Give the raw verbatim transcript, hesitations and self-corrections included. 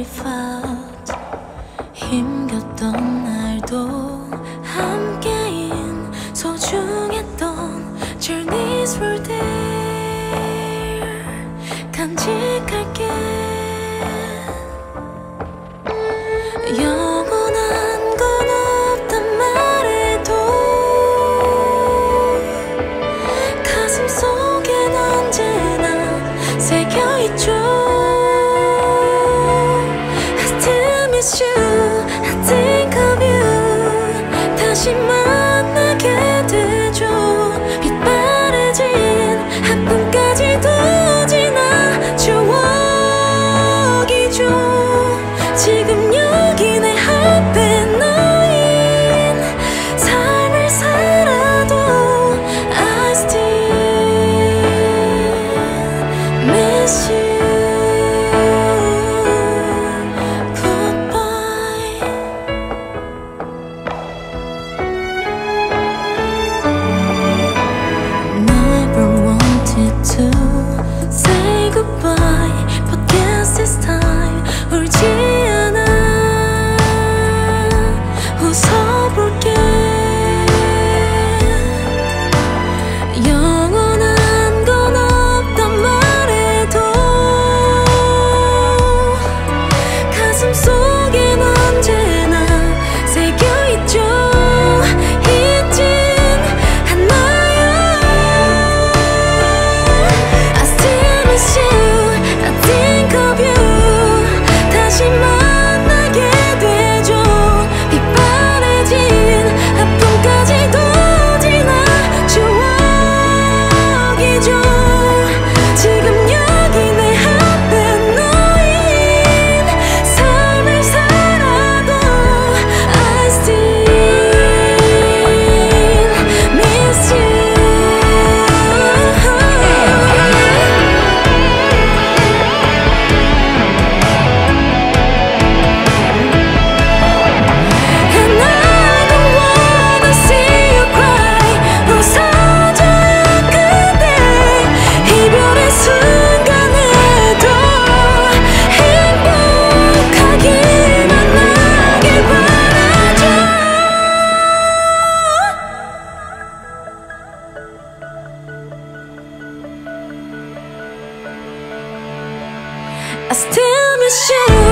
we felt 힘겼던 날도 함께인 소중했던 journeys were there. 간직할게. 영원한 건 없단 말해도 가슴 속엔 언제나 새겨있죠. I still miss you, I think of you. 다시 만나게 되죠. 빛바래진 아픔까지도 지나 추억이죠. 지금 여기 내 앞에 너인 삶을 살아도 I still miss you. To say goodbye, but guess this time 울지 않아. 웃어볼게. 영원한 건 없단 말해도 가슴 속엔 언제나 새겨있죠. I still miss you.